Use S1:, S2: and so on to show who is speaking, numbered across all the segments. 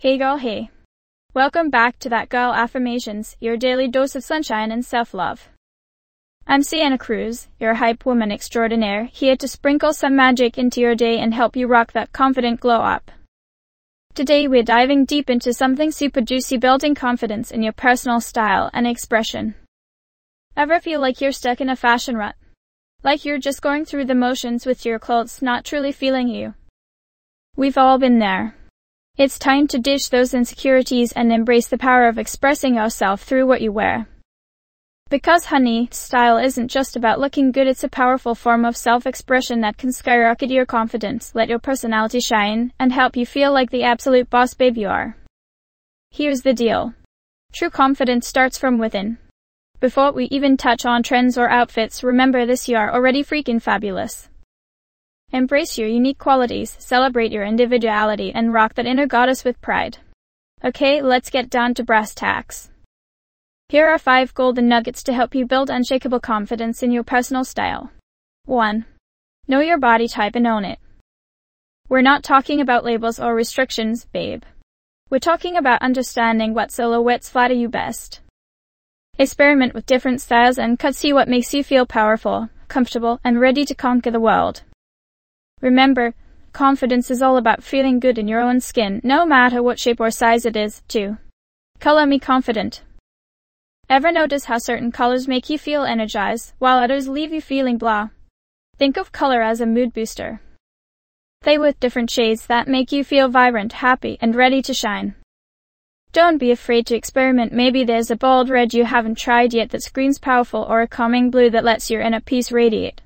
S1: Hey girl, hey. Welcome back to That Girl Affirmations, your daily dose of sunshine and self-love. I'm Sienna Cruz, your hype woman extraordinaire, here to sprinkle some magic into your day and help you rock that confident glow up. Today we're diving deep into something super juicy, building confidence in your personal style and expression. Ever feel like you're stuck in a fashion rut? Like you're just going through the motions with your clothes not truly feeling you? We've all been there. It's time to ditch those insecurities and embrace the power of expressing yourself through what you wear. Because honey, style isn't just about looking good, it's a powerful form of self-expression that can skyrocket your confidence, let your personality shine, and help you feel like the absolute boss babe you are. Here's the deal. True confidence starts from within. Before we even touch on trends or outfits, remember this: you are already freaking fabulous. Embrace your unique qualities, celebrate your individuality, and rock that inner goddess with pride. Okay, let's get down to brass tacks. Here are 5 golden nuggets to help you build unshakable confidence in your personal style. 1. Know your body type and own it. We're not talking about labels or restrictions, babe. We're talking about understanding what silhouettes flatter you best. Experiment with different styles and see what makes you feel powerful, comfortable, and ready to conquer the world. Remember, confidence is all about feeling good in your own skin, no matter what shape or size it is. 2. Color me confident. Ever notice how certain colors make you feel energized, while others leave you feeling blah? Think of color as a mood booster. Play with different shades that make you feel vibrant, happy, and ready to shine. Don't be afraid to experiment. Maybe there's a bold red you haven't tried yet that screams powerful, or a calming blue that lets your inner peace radiate.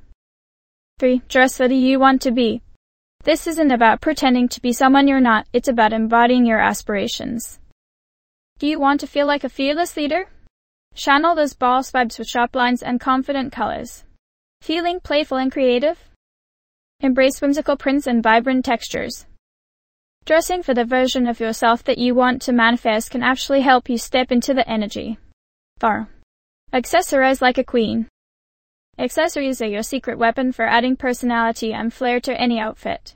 S1: 3. Dress the you want to be. This isn't about pretending to be someone you're not, it's about embodying your aspirations. Do you want to feel like a fearless leader? Channel those boss vibes with sharp lines and confident colors. Feeling playful and creative? Embrace whimsical prints and vibrant textures. Dressing for the version of yourself that you want to manifest can actually help you step into the energy. 4. Accessorize like a queen. Accessories are your secret weapon for adding personality and flair to any outfit.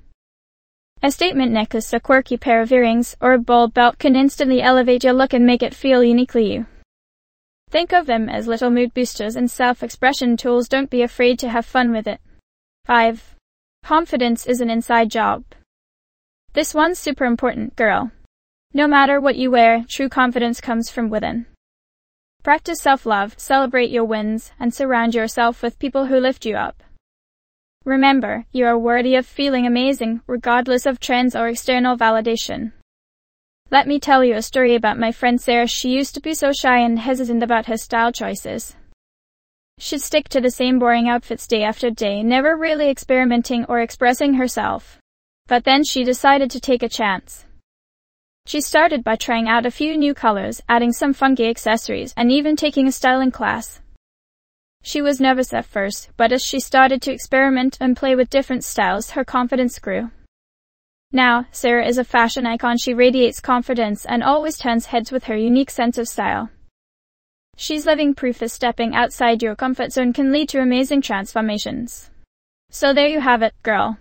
S1: A statement necklace, a quirky pair of earrings, or a bold belt can instantly elevate your look and make it feel uniquely you. Think of them as little mood boosters and self-expression tools. Don't be afraid to have fun with it. 5. Confidence is an inside job. This one's super important, girl. No matter what you wear, true confidence comes from within. Practice self-love, celebrate your wins, and surround yourself with people who lift you up. Remember, you are worthy of feeling amazing, regardless of trends or external validation. Let me tell you a story about my friend Sarah. She used to be so shy and hesitant about her style choices. She'd stick to the same boring outfits day after day, never really experimenting or expressing herself. But then she decided to take a chance. She started by trying out a few new colors, adding some funky accessories, and even taking a styling class. She was nervous at first, but as she started to experiment and play with different styles, her confidence grew. Now, Sarah is a fashion icon. She radiates confidence and always turns heads with her unique sense of style. She's living proof that stepping outside your comfort zone can lead to amazing transformations. So there you have it, girl.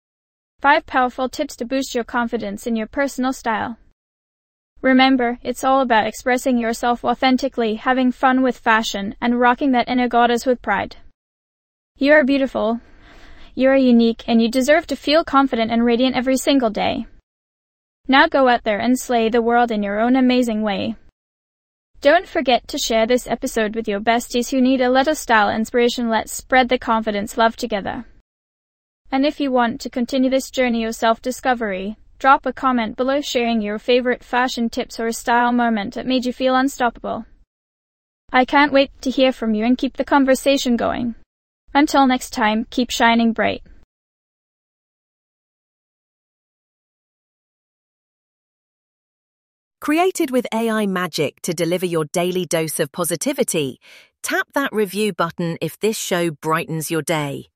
S1: 5 powerful tips to boost your confidence in your personal style. Remember, it's all about expressing yourself authentically, having fun with fashion, and rocking that inner goddess with pride. You are beautiful, you are unique, and you deserve to feel confident and radiant every single day. Now go out there and slay the world in your own amazing way. Don't forget to share this episode with your besties who need a little style inspiration. Let's spread the confidence love together. And if you want to continue this journey of self-discovery, drop a comment below sharing your favorite fashion tips or style moment that made you feel unstoppable. I can't wait to hear from you and keep the conversation going. Until next time, keep shining bright.
S2: Created with AI magic to deliver your daily dose of positivity, tap that review button if this show brightens your day.